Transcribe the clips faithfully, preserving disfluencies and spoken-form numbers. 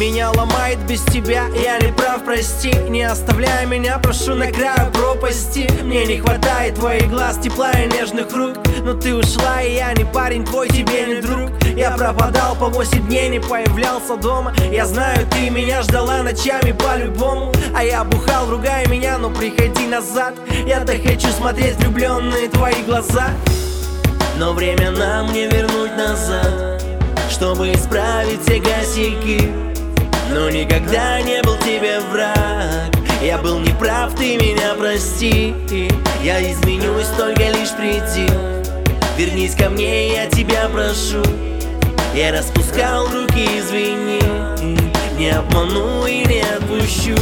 Меня ломает без тебя, я не прав, прости. Не оставляй меня, прошу, на краю пропасти. Мне не хватает твоих глаз, тепла и нежных рук. Но ты ушла, и я не парень твой, тебе не друг. Я пропадал по восемь дней, не появлялся дома. Я знаю, ты меня ждала ночами по-любому. А я бухал, ругай меня, но приходи назад. Я-то хочу смотреть влюбленные твои глаза. Но время нам не вернуть назад, чтобы исправить все косяки. Но никогда не был тебе враг. Я был неправ, ты меня прости. Я изменюсь, только лишь приди. Вернись ко мне, я тебя прошу. Я распускал руки, извини. Не обману и не отпущу.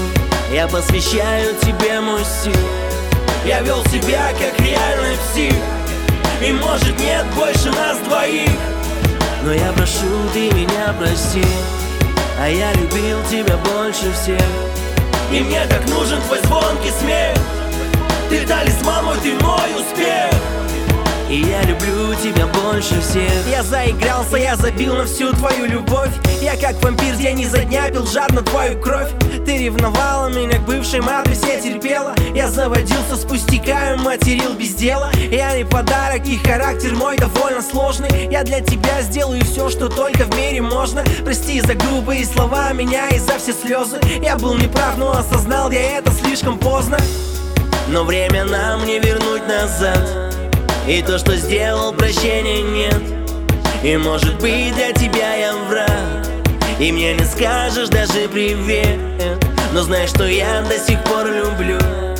Я посвящаю тебе мой стих. Я вел себя как реальный псих. И может нет больше нас двоих. Но я прошу, ты меня прости. А я любил тебя больше всех. И мне так нужен твой звонкий смех. Ты талисман мой, ты мой успех. И я люблю тебя больше всех. Я заигрался, я забил на всю твою любовь. Я как вампир день изо дня пил жадно твою кровь. Ты ревновала меня к бывшей матери, все терпела. Я заводился с пустяками, материл без дела. Я не подарок, и характер мой довольно сложный. Я для тебя сделаю все, что только в мире можно. Прости за грубые слова, меня и за все слезы. Я был неправ, но осознал я это слишком поздно. Но время нам не вернуть назад. И то, что сделал, прощения нет. И может быть для тебя я враг. И мне не скажешь даже привет. Но знай, что я до сих пор люблю.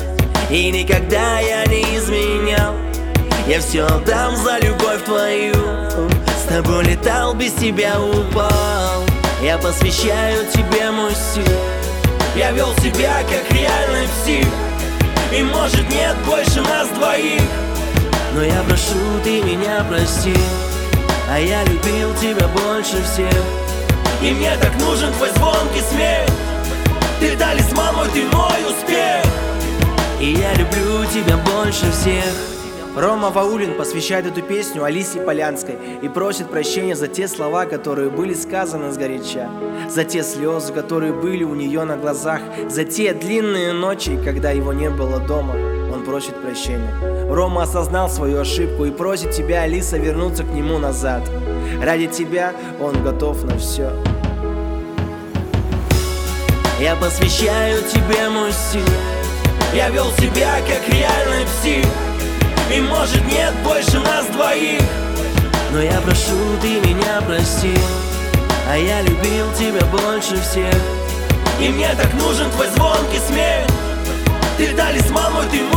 И никогда я не изменял. Я все отдам за любовь твою. С тобой летал, без тебя упал. Я посвящаю тебе мой стих. Я вел себя как реальный псих. И может нет больше нас двоих. Но я прошу, ты меня прости. А я любил тебя больше всех. И мне так нужен твой звонкий смех. Ты талисман мой, ты мой успех. И я люблю тебя больше всех. Рома Ваулин посвящает эту песню Алисе Полянской и просит прощения за те слова, которые были сказаны сгоряча, за те слезы, которые были у нее на глазах, за те длинные ночи, когда его не было дома. Он просит прощения. Рома осознал свою ошибку и просит тебя, Алиса, вернуться к нему назад. Ради тебя он готов на все. Я посвящаю тебе мой стих. Я вел себя как реальный псих. И может нет больше нас двоих. Но я прошу, ты меня прости. А я любил тебя больше всех. И мне так нужен твой звонкий смех. Ты талисман мой, ты мой